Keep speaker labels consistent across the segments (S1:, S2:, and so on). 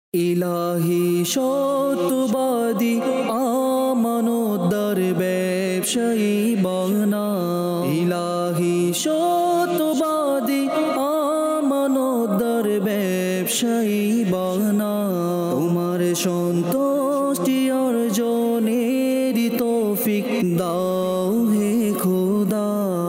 S1: ইলাহি সত্যবাদী আমানতদার ব্যবসায়ী বানা। ইলাহি সত্যবাদী আমানতদার ব্যবসায়ী বানা। তোমার সন্তুষ্টি অর্জনের তৌফিক দাও হে খোদা।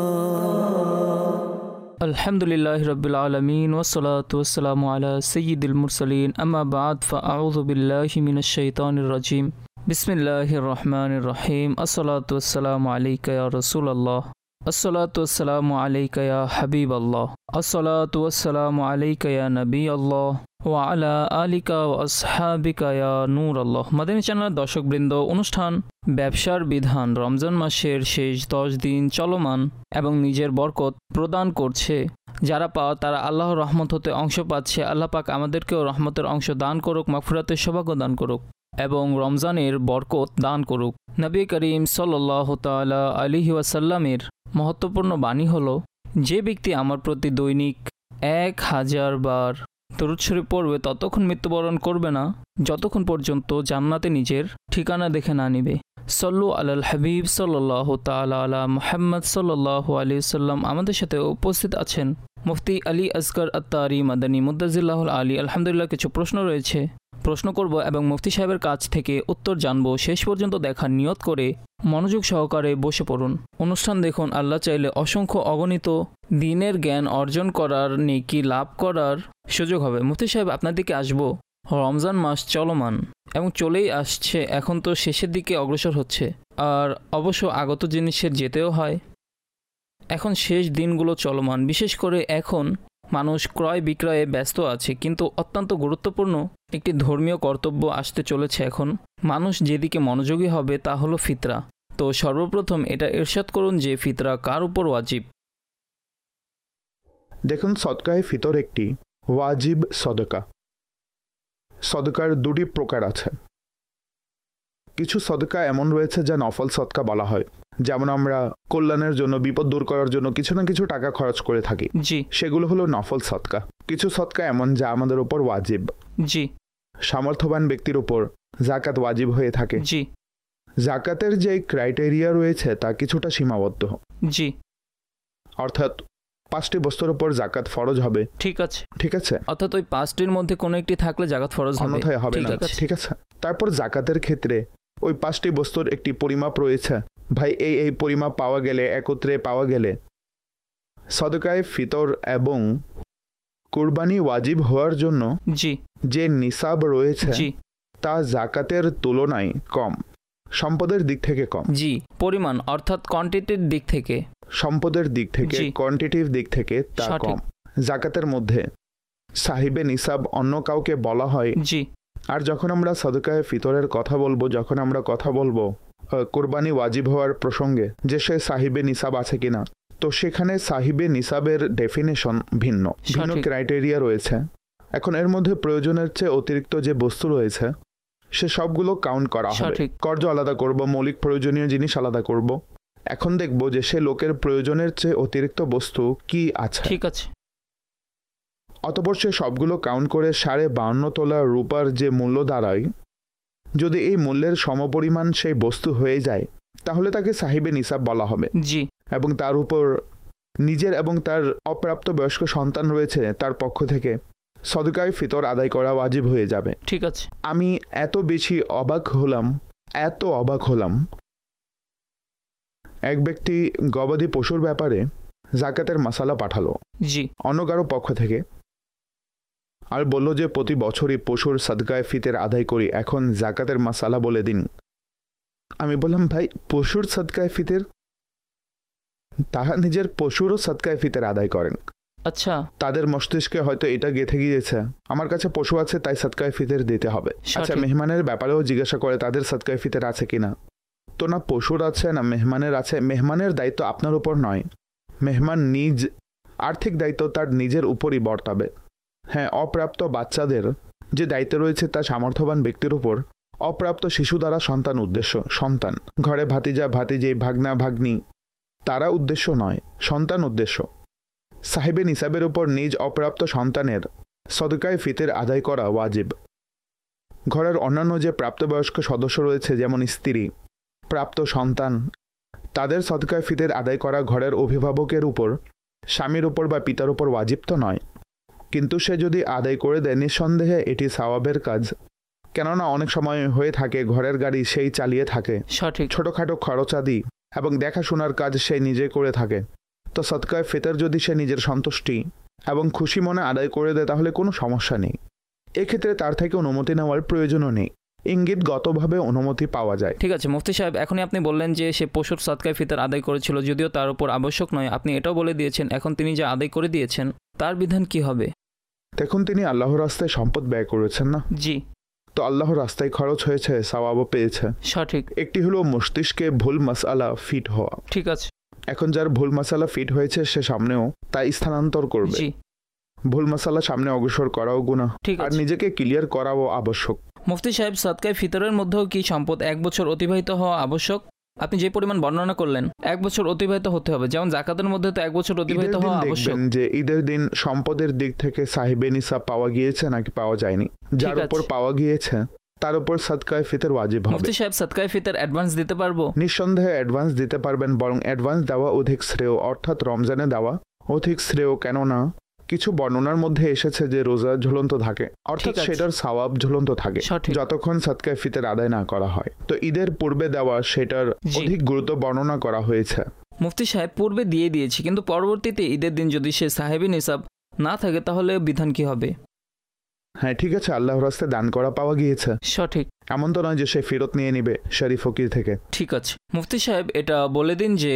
S2: আলহামদুলিল্লাহি রাব্বিল আলামিন ওয়াসসালাতু ওয়াসসালামু আলা সাইয়্যিদিল মুরসালিন আম্মা বা'দ ফাআউযু বিল্লাহি মিনাশ শাইতানির রাজিম বিসমিল্লাহির রহমানির রহিম আসসালাতু ওয়াসসালামু আলাইকা ইয়া রাসূলুল্লাহ আসসালাতু ওয়াসসালামু আলাইকা ইয়া হাবিবাল্লাহ আসসালাতু ওয়াসসালামু আলাইকা ইয়া নবিয়াল্লাহ ওয়া আলা আলিকা ওয়া আসহাবিকা ইয়া নূরাল্লাহ। মাদানী চ্যানেলের দর্শকবৃন্দ, অনুষ্ঠান ব্যবসার বিধান রমজান মাসের শেষ 10 দিন চলমান এবং নিজের বরকত প্রদান করছে। যারা পাওয়া তারা আল্লাহর রহমত হতে অংশ পাচ্ছে। আল্লাহ পাক আমাদেরকেও রহমতের অংশ দান করুক, মাগফিরাতের সৌভাগ্য দান করুক এবং রমজানের বরকত দান করুক। নবী করিম সাল্লাল্লাহু তাআলা আলাইহি ওয়াসাল্লামের মহত্বপূর্ণ বাণী হলো, যে ব্যক্তি আমার প্রতি দৈনিক 1000 বার দরুদ শরীফ পড়বে ততক্ষণ মৃত্যুবরণ করবে না যতক্ষণ পর্যন্ত জান্নাতে নিজের ঠিকানা দেখে না নিবে। সল্লু আলাল হাবিব সাল্লাল্লাহু তাআলা আলা মুহাম্মদ সাল্লাল্লাহু আলাইহি সাল্লাম। আমাদের সাথে উপস্থিত আছেন মুফতি আলী আসগর আত্তারি মাদানী মুদ্দাজিল্লাহুল আলী। আলহামদুলিল্লাহ, কিছু প্রশ্ন রয়েছে, প্রশ্ন করব এবং মুফতি সাহেবের কাছ থেকে উত্তর জানব। শেষ পর্যন্ত দেখার নিয়ত করে মনোযোগ সহকারে বসে পড়ুন। অনুষ্ঠান দেখুন। আল্লাহ চাইলে অসংখ্য অগণিত দিনের জ্ঞান অর্জন করার, নেকি লাভ করার সুযোগ হবে। মুফতি সাহেব, আপনার দিকে আসবো। রমজান মাস চলমান এবং চলেই আসছে, এখন তো শেষের দিকে অগ্রসর হচ্ছে, আর অবশ্য আগত জিনিসের যেতেও হয়। এখন শেষ দিনগুলো চলমান, বিশেষ করে এখন মানুষ ক্রয় বিক্রয়ে ব্যস্ত আছে, কিন্তু অত্যন্ত গুরুত্বপূর্ণ একটি ধর্মীয় কর্তব্য আসতে চলেছে। এখন মানুষ যেদিকে মনোযোগী হবে তা হলো ফিতরা। তো সর্বপ্রথম এটা ইরশাদ করুন যে ফিতরা কার উপর ওয়াজিব?
S3: দেখুন, সদকায়ে ফিতর একটি ওয়াজিব সদকা। সদকার দুটি প্রকার আছে। কিছু সদকা এমন রয়েছে যা নফল সদকা বলা হয়, যেমন আমরা কল্যাণের জন্য, বিপদ দূর করার জন্য কিছু না কিছু টাকা খরচ করে থাকি, সেগুলো হলো নফল সদকা। কিছু সদকা এমন যা আমাদের উপর ওয়াজিব। সামর্থ্যবান ব্যক্তির উপর যাকাত ওয়াজিব হয়ে থাকে। যাকাতের যে ক্রাইটেরিয়া রয়েছে তা কিছুটা সীমাবদ্ধ। অর্থাৎ 5টি বস্তুর উপর যাকাত ফরজ হবে। ঠিক আছে,
S2: অর্থাৎ ওই 5টির মধ্যে কোনো একটি থাকলে যাকাত ফরজ হবে, অন্যথায় হবে না।
S3: ঠিক আছে। তারপর যাকাতের ক্ষেত্রে ওই 5টি বস্তুর একটি পরিমাপ রয়েছে। ভাই, এই পরিমাপ পাওয়া গেলে, একত্রে পাওয়া গেলে সদকায়ে ফিতর এবং কুরবানি ওয়াজিব হওয়ার জন্য যে নিসাব রয়েছে তা যাকাতের তুলনায় কম, সম্পদের দিক থেকে কম।
S2: পরিমাণ অর্থাৎ কোয়ান্টিটির দিক থেকে,
S3: সম্পদের দিক থেকে, কোয়ান্টিটিভ দিক থেকে তা কম। যাকাতের মধ্যে সাহিবে নিসাব অন্য কাউকে বলা হয়। আর যখন আমরা সদকায়ে ফিতরের কথা বলবো, যখন আমরা কথা বলবো কুরবানি ওয়াজিব হওয়ার প্রসঙ্গে যে সে সাহিবে নিসাব আছে কিনা, তো সেখানে সাহিবে নিসাবের ডেফিনেশন ভিন্ন ভিন্ন ক্রাইটেরিয়া রয়েছে। এখন এর মধ্যে প্রয়োজনের চেয়ে অতিরিক্ত যে বস্তু রয়েছে সে সবগুলো কাউন্ট করা হবে। কর্জ আলাদা করব, মৌলিক প্রয়োজনীয় জিনিস আলাদা করব। এখন দেখব যে সে লোকের প্রয়োজনের চেয়ে অতিরিক্ত বস্তু কি আছে।
S2: ঠিক আছে।
S3: অতঃপর সে সবগুলো কাউন্ট করে 52.5 তোলা রূপার যে মূল্য দাঁড়ায়, যদি এই মূল্যের সমপরিমাণ সেই বস্তু হয়ে যায় তাহলে তাকে সাহিবে নিসাব বলা হবে। এবং তার উপর নিজের এবং তার অপ্রাপ্ত বয়স্ক সন্তান রয়েছে, তার পক্ষ থেকে সদকায়ে ফিতর আদায় করা ওয়াজিব হয়ে যাবে।
S2: ঠিক আছে।
S3: আমি এত অবাক হলাম, এক ব্যক্তি গবাদি পশুর ব্যাপারে যাকাতের মাসালা পাঠালো অন্য কারো পক্ষ থেকে, আর বলল যে প্রতি বছরই পশুর সদকায়ে ফিতর আদায় করি, এখন যাকাতের মাসালা বলে দিন। আমি বললাম, ভাই, পশুর সদকায়ে ফিতর? তারা নিজের পশুরও সদকায়ে ফিতর আদায় করেন।
S2: আচ্ছা,
S3: তাদের মস্তিষ্কে হয়তো এটা গেঁথে গিয়েছে, আমার কাছে পশু আছে তাই সদকায়ে ফিতর দিতে হবে। আচ্ছা, মেহমানের ব্যাপারেও জিজ্ঞাসা করে তাদের সদকায়ে ফিতর আছে কিনা, তো না পশুর আছে না মেহমানের আছে। মেহমানের দায়িত্ব আপনার উপর নয়, মেহমান নিজ আর্থিক দায়িত্ব তার নিজের উপরই বর্তাবে। হ্যাঁ, অপ্রাপ্ত বাচ্চাদের যে দায়িত্ব রয়েছে তা সামর্থ্যবান ব্যক্তির উপর। অপ্রাপ্ত শিশু দ্বারা সন্তান উদ্দেশ্য, সন্তান ঘরে ভাতিজা ভাতিজি ভাগনা ভাগ্নি তারা উদ্দেশ্য নয়, সন্তান উদ্দেশ্য। সাহিবে নিসাবের উপর নিজ অপ্রাপ্ত সন্তানের সদকায়ে ফিতর আদায় করা ওয়াজিব। ঘরের অন্যান্য যে প্রাপ্তবয়স্ক সদস্য রয়েছে, যেমন স্ত্রী, প্রাপ্ত সন্তান, তাদের সদকায়ে ফিতর আদায় করা ঘরের অভিভাবকের উপর, স্বামীর উপর বা পিতার উপর ওয়াজিব তো নয়, কিন্তু সে যদি আদায় করে দেয় নিঃসন্দেহে এটি সওয়াবের কাজ। কেননা অনেক সময় হয়ে থাকে ঘরের গাড়ি সেই চালিয়ে থাকে,
S2: সঠিক,
S3: ছোটখাটো খরচাদি এবং দেখাশোনার কাজ সে নিজে করে থাকে। তো সদকায়ে ফিতর যদি সে নিজের সন্তুষ্টি এবং খুশি মনে আদায় করে দেয় তাহলে কোনো সমস্যা নেই। এক্ষেত্রে তার থেকে অনুমতি নেওয়ার প্রয়োজনও নেই, ইঙ্গিতগতভাবে অনুমতি পাওয়া যায়।
S2: ঠিক আছে মুফতি সাহেব, এখনই আপনি বললেন যে সে পশুর সদকায়ে ফিতর আদায় করেছিল, যদিও তার উপর আবশ্যক নয়। আপনি এটাও বলে দিয়েছেন এখন তিনি যা আদায় করে দিয়েছেন তার বিধান কি হবে?
S3: দেখুন, তিনি আল্লাহর রাস্তায় সম্পদ ব্যয় করেছেন না?
S2: জি।
S3: তো আল্লাহর রাস্তায় খরচ হয়েছে, সওয়াবও পেয়েছে।
S2: সঠিক।
S3: একটি হলো মস্তিষ্কে ভুল মাসআলা ফিট হওয়া।
S2: ঠিক আছে।
S3: এখন যার ভুল মাসআলা ফিট হয়েছে সে সামনেও তাই স্থানান্তর করবে।
S2: জি।
S3: ভুল মাসআলা সামনে অগ্রসর করাও গুনাহ, আর নিজেকে ক্লিয়ার করাও আবশ্যক।
S2: মুফতি সাহেব, সদকায়ে ফিতরের মধ্যেও কি সম্পদ 1 বছর অতিবাহিত হওয়া আবশ্যক? আপনি যে পরিমাণ বর্ণনা করলেন 1 বছর অতিবাহিত হতে হবে, যেমন যাকাতের মধ্যে তো 1 বছর অতিবাহিত হওয়া আবশ্যক।
S3: যে ঈদের দিন সম্পদের দিক থেকে সাহিবে নিসাব পাওয়া গিয়েছে নাকি পাওয়া যায়নি, যার উপর পাওয়া গিয়েছে তার উপর সদকায়ে ফিতর ওয়াজিব হবে।
S2: মুফতি সাহেব, সদকায়ে ফিতর অ্যাডভান্স দিতে পারবো?
S3: নিঃসন্দেহে অ্যাডভান্স দিতে পারবেন, বরং অ্যাডভান্স দেওয়া অধিক শ্রেয়, অর্থাৎ রমজানে দেওয়া অধিক শ্রেয়। কেননা কিছু বর্ণনার মধ্যে এসেছে যে রোজা ঝুলন্ত থাকে, অর্থাৎ সেটার সওয়াব ঝুলন্ত থাকে যতক্ষণ সদকায়ে ফিতর আদায় না করা হয়। তো ঈদের পূর্বে দেওয়া সেটার অধিক গুরুত্ব বর্ণনা করা হয়েছে।
S2: মুফতি সাহেব, পূর্বে দিয়ে দিয়েছি, কিন্তু পরবর্তীতে ঈদের দিন যদি সে সাহেবী নিসাব না থাকে তাহলে বিধান কি হবে?
S3: হ্যাঁ, ঠিক আছে, আল্লাহর রাস্তায় দান করা পাওয়া গিয়েছে।
S2: সঠিক।
S3: এমন তো নয় যে সে ফেরত নিয়ে নিবে শরীফ ফকির থেকে।
S2: ঠিক আছে মুফতি সাহেব, এটা বলে দিন যে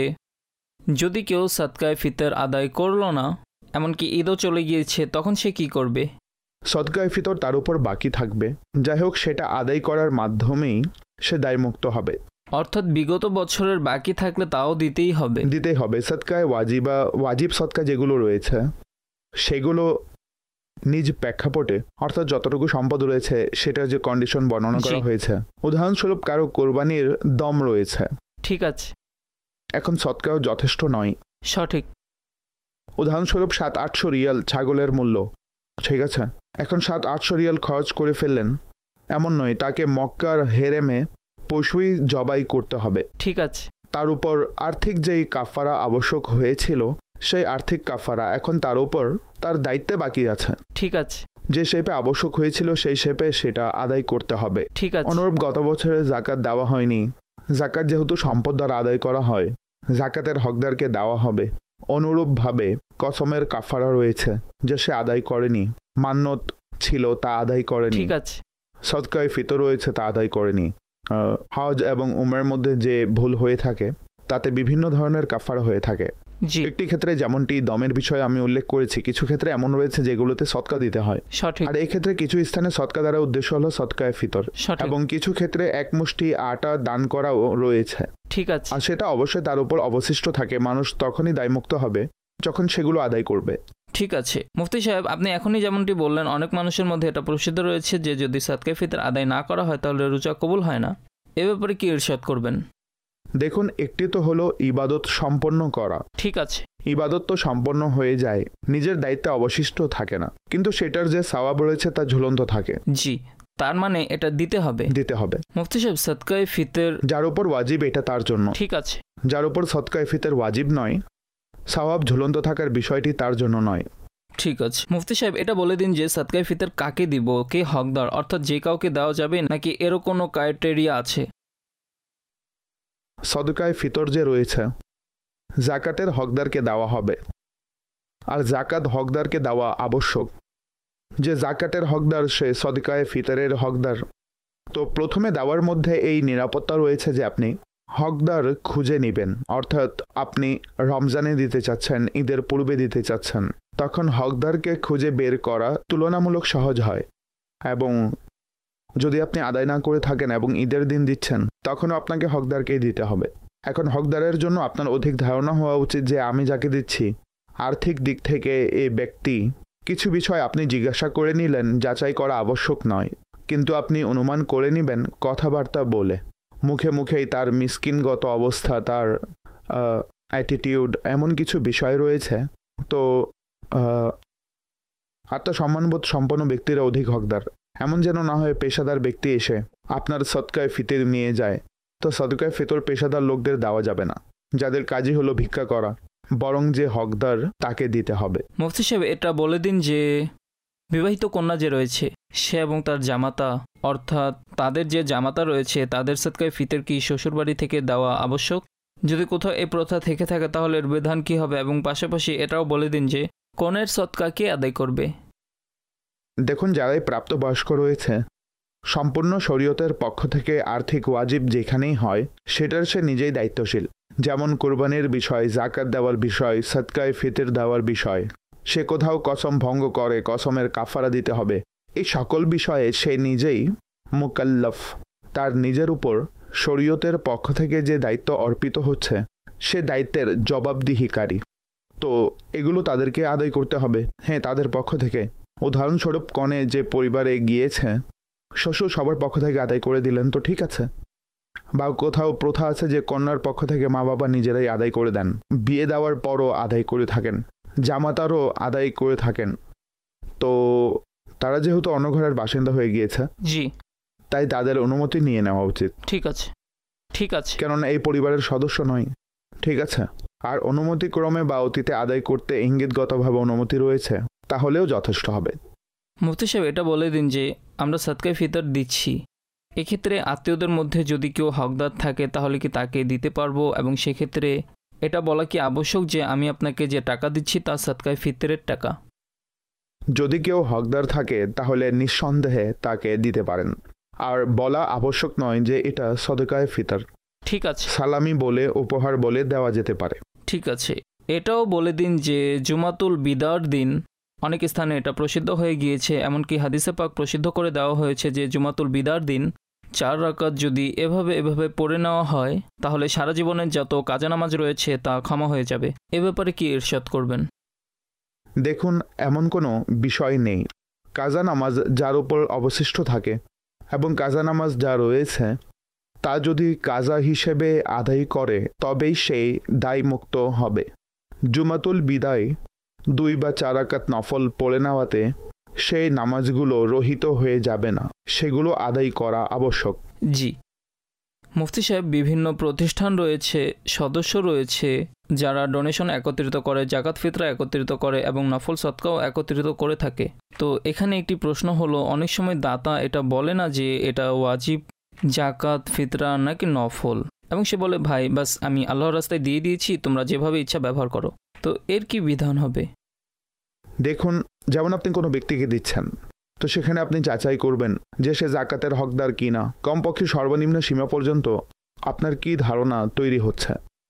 S2: যদি কেউ সদকায়ে ফিতর আদায় করলো না, এমনকি ঈদও চলে গিয়েছে, তখন সে কি করবে?
S3: সদকায়ে ফিতর তার উপর বাকি থাকবে, যাই হোক সেটা আদায় করার মাধ্যমেই সে দায়মুক্ত হবে।
S2: অর্থাৎ বিগত বছরের বাকি থাকলে তাও দিতেই হবে? দিতেই হবে।
S3: সদকায়ে ওয়াজিব সদকা যেগুলো রয়েছে সেগুলো নিজ প্রেক্ষাপটে, অর্থাৎ যতটুকু সম্পদ রয়েছে সেটা যে কন্ডিশন বর্ণনা করা হয়েছে। উদাহরণস্বরূপ কারো কোরবানির দম রয়েছে,
S2: ঠিক আছে,
S3: এখন সদকাও যথেষ্ট নয়।
S2: সঠিক।
S3: উদাহরণস্বরূপ 700-800 রিয়াল ছাগলের মূল্য, ঠিক আছে, এখন 700-800 রিয়াল খরচ করে ফেললেন, এমন নয়, তাকে মক্কার হেরেমে পশুই জবাই করতে হবে।
S2: ঠিক আছে।
S3: তার উপর আর্থিক যেই কাফারা আবশ্যক হয়েছিল সেই আর্থিক কাফারা এখন তার উপর তার দায়িত্বে বাকি আছে।
S2: ঠিক আছে।
S3: যে শেপে আবশ্যক হয়েছিল সেই শেপে সেটা আদায় করতে হবে।
S2: ঠিক আছে।
S3: অনুরূপ গত বছরে জাকাত দেওয়া হয়নি, জাকাত যেহেতু সম্পদ দ্বারা আদায় করা হয় জাকাতের হকদারকে দেওয়া হবে। অনুরূপভাবে কসমের কাফারা রয়েছে যে সে আদায় করেনি, মান্নত ছিল তা আদায় করেনি, ঠিক আছে, সদকায়ে ফিতর রয়েছে তা আদায় করেনি। হজ এবং উমরার মধ্যে যে ভুল হয়ে থাকে তাতে বিভিন্ন ধরনের কাফারা হয়ে থাকে। একটি ক্ষেত্রে যেমনটি দমের বিষয়ে আমি উল্লেখ করেছি, কিছু ক্ষেত্রে এমন রয়েছে যেগুলোতে সদকা দিতে হয়, আর এই ক্ষেত্রে কিছু স্থানে সদকা দ্বারা উদ্দেশ্য হলো সদকায়ে ফিতর, এবং কিছু ক্ষেত্রে এক মুষ্টি আটা দান করাও রয়েছে। ঠিক আছে। আর সেটা অবশ্যই তার উপর অবশিষ্ট থাকে, মানুষ তখনই দায়মুক্ত হবে যখন সেগুলো আদায় করবে।
S2: ঠিক আছে মুফতি সাহেব, আপনি এখনই যেমনটি বললেন অনেক মানুষের মধ্যে এটা প্রসিদ্ধ রয়েছে যে যদি সদকায়ে ফিতর আদায় না করা হয় তাহলে রোজা কবুল হয় না। এ ব্যাপারে কি ইরশাদ করবেন?
S3: দেখুন, একটি তো হলো ইবাদত সম্পন্ন করা, ঠিক আছে, ইবাদত তো সম্পন্ন হয়ে যায়, নিজের দায়িত্বে অবশিষ্ট থাকে না, কিন্তু সেটার যে সওয়াব রয়েছে তা ঝুলন্ত থাকে।
S2: জি, তার মানে এটা দিতে হবে। মুফতি সাহেব, সদকায়ে ফিতর
S3: যার উপর ওয়াজিব এটা তার জন্য, ঠিক আছে, যার উপর সদকায়ে ফিতর ওয়াজিব নয়, সওয়াব ঝুলন্ত থাকার বিষয়টি তার জন্য নয়।
S2: ঠিক আছে মুফতি সাহেব, এটা বলে দিন যে সদকায়ে ফিতর কাকে দিব, কে হকদার, অর্থাৎ যে কাউকে দেওয়া যাবে নাকি এরও কোনো ক্রাইটেরিয়া আছে?
S3: সদকায়ে ফিতর যে রয়েছে জাকাতের হকদারকে দেওয়া হবে, আর জাকাত হকদারকে দেওয়া আবশ্যক। যে জাকাতের হকদার সে সদকায়ে ফিতরের হকদার। তো প্রথমে দেওয়ার মধ্যে এই নিরাপত্তা রয়েছে যে আপনি হকদার খুঁজে নেবেন, অর্থাৎ আপনি রমজানে দিতে চাচ্ছেন, ঈদের পূর্বে দিতে চাচ্ছেন, তখন হকদারকে খুঁজে বের করা তুলনামূলক সহজ হয়। এবং যদি আপনি আদায় না করে থাকেন এবং ঈদের দিন দিচ্ছেন তখনও আপনাকে হকদারকেই দিতে হবে। এখন হকদারের জন্য আপনার অধিক ধারণা হওয়া উচিত যে আমি যাকে দিচ্ছি আর্থিক দিক থেকে এই ব্যক্তি, কিছু বিষয় আপনি জিজ্ঞাসা করে নিলেন, যাচাই করা আবশ্যক নয়, কিন্তু আপনি অনুমান করে নেবেন কথাবার্তা বলে, মুখে মুখেই তার মিসকিনগত অবস্থা, তার অ্যাটিটিউড, এমন কিছু বিষয় রয়েছে। তো আত্মসম্মানবোধ সম্পন্ন ব্যক্তিরা অধিক হকদার। এমন যেন না হয় পেশাদার ব্যক্তি এসে আপনার সদকায়ে ফিতর নিয়ে যায়। তো সদকায়ে ফিতর পেশাদার লোকদের দেওয়া যাবে না, যাদের কাজই হলো ভিক্ষা করা, বরং যে হকদার তাকে দিতে হবে।
S2: মুফতি সাহেব, এটা বলে দিন যে বিবাহিত কন্যা যে রয়েছে সে এবং তার জামাতা, অর্থাৎ তাদের যে জামাতা রয়েছে তাদের সদকায়ে ফিতর কি শ্বশুরবাড়ি থেকে দেওয়া আবশ্যক? যদি কোথাও এই প্রথা থেকে থাকে তাহলে এর বিধান কি হবে? এবং পাশাপাশি এটাও বলে দিন যে কনের সদকা কে আদায় করবে?
S3: দেখুন, যারাই প্রাপ্তবয়স্ক রয়েছে, সম্পূর্ণ শরীয়তের পক্ষ থেকে আর্থিক ওয়াজিব যেখানেই হয় সেটার সে নিজেই দায়িত্বশীল। যেমন কোরবানির বিষয়, জাকাত দেওয়ার বিষয়, সদকায়ে ফিতর দেওয়ার বিষয়, সে কোথাও কসম ভঙ্গ করে কসমের কাফারা দিতে হবে, এই সকল বিষয়ে সে নিজেই মুকাল্লাফ। তার নিজের উপর শরীয়তের পক্ষ থেকে যে দায়িত্ব অর্পিত হচ্ছে সে দায়িত্বের জবাবদিহিকারী। তো এগুলো তাদেরকে আদায় করতে হবে, হ্যাঁ, তাদের পক্ষ থেকে। উদাহরণস্বরূপ কনে যে পরিবারে গিয়েছে শ্বশুর সবার পক্ষ থেকে আদায় করে দিলেন, তো ঠিক আছে। বা কোথাও প্রথা আছে যে কন্যার পক্ষ থেকে মা বাবা নিজেরাই আদায় করে দেন, বিয়ে দেওয়ার পরও আদায় করে থাকেন, জামাতারও আদায় করে থাকেন। তো তারা যেহেতু অন্য ঘরের বাসিন্দা হয়ে গিয়েছে,
S2: জি,
S3: তাই তাদের অনুমতি নিয়ে নেওয়া উচিত।
S2: ঠিক আছে, ঠিক আছে,
S3: কেননা এই পরিবারের সদস্য নয়, ঠিক আছে। আর অনুমতি ক্রমে বা অতীতে আদায় করতে ইঙ্গিতগতভাবে অনুমতি রয়েছে, তাহলেও যথেষ্ট হবে।
S2: মুফতি সাহেব, এটা বলে দিন যে আমরা সদকায়ে ফিতর দিচ্ছি, এক্ষেত্রে আত্মীয়দের মধ্যে যদি কেউ হকদার থাকে তাহলে কি তাকে দিতে পারবো? এবং সেক্ষেত্রে এটা বলা কি আবশ্যক যে আমি আপনাকে যে টাকা দিচ্ছি তা সদকায়ে ফিতরের টাকা?
S3: যদি কেউ হকদার থাকে তাহলে নিঃসন্দেহে তাকে দিতে পারেন, আর বলা আবশ্যক নয় যে এটা সদকায়ে ফিতর।
S2: ঠিক আছে,
S3: সালামি বলে, উপহার বলে দেওয়া যেতে পারে।
S2: ঠিক আছে। এটাও বলে দিন যে জুমাতুল বিদার দিন অনেক স্থানে এটা প্রসিদ্ধ হয়ে গিয়েছে, এমনকি হাদিসে পাক প্রসিদ্ধ করে দেওয়া হয়েছে যে জুমাতুল বিদার দিন 4 রাকাত যদি এভাবে পড়ে নেওয়া হয় তাহলে সারা জীবনের যত কাজা নামাজ রয়েছে তা ক্ষমা হয়ে যাবে। এ ব্যাপারে কি ইরশাদ করবেন?
S3: দেখুন, এমন কোনো বিষয় নেই। কাজা নামাজ যার উপর অবশিষ্ট থাকে এবং কাজা নামাজ যা রয়েছে তা যদি কাজা হিসেবে আদায় করে তবেই সেই দায়মুক্ত হবে। জুমাতুল বিদায় 2 বা 4 রাকাত নফল পড়ে নেওয়াতে সেই নামাজগুলো রহিত হয়ে যাবে না, সেগুলো আদায় করা আবশ্যক।
S2: জি মুফতি সাহেব, বিভিন্ন প্রতিষ্ঠান রয়েছে, সদস্য রয়েছে যারা ডোনেশন একত্রিত করে, জাকাত ফিতরা একত্রিত করে এবং নফল সদকাও একত্রিত করে থাকে। তো এখানে একটি প্রশ্ন হলো, অনেক সময় দাতা এটা বলে না যে এটা ওয়াজিব জাকাত ফিতরা নাকি নফল, এবং সে বলে ভাই বাস আমি আল্লাহর রাস্তায় দিয়ে দিয়েছি, তোমরা যেভাবে ইচ্ছা ব্যবহার করো। তো এর কি বিধান হবে?
S3: দেখুন, যেমন আপনি কোনো ব্যক্তিকে দিচ্ছেন, তো সেখানে আপনি যাচাই করবেন যে সে জাকাতের হকদার কিনা। কমপক্ষে সর্বনিম্ন সীমা পর্যন্ত আপনার কি ধারণা তৈরি হচ্ছে।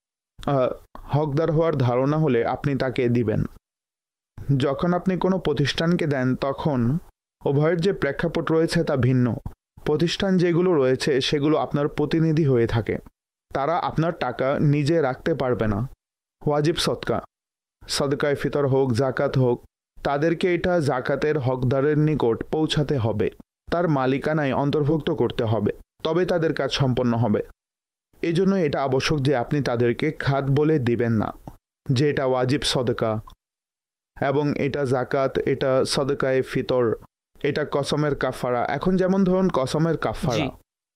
S3: হকদার হওয়ার ধারণা হলে আপনি তাকে দিবেন। যখন আপনি কোনো প্রতিষ্ঠানকে দেন তখন উভয়ের যে প্রেক্ষাপট রয়েছে তা ভিন্ন। প্রতিষ্ঠান যেগুলো রয়েছে সেগুলো আপনার প্রতিনিধি হয়ে থাকে, তারা আপনার টাকা নিজে রাখতে পারবে না। ওয়াজিব সদকা, সদকায়ে ফিতর হোক, জাকাত হোক, তাদেরকে এটা জাকাতের হকদারের নিকট পৌঁছাতে হবে, তার মালিকানায় অন্তর্ভুক্ত করতে হবে, তবে তাদের কাজ সম্পন্ন হবে। এই জন্য এটা আবশ্যক যে আপনি তাদেরকে খাত বলে দিবেন না যে এটা ওয়াজিব সদকা এবং এটা জাকাত, এটা সদকায়ে ফিতর, এটা কসমের কাফারা। এখন যেমন ধরুন কসমের কাফারা,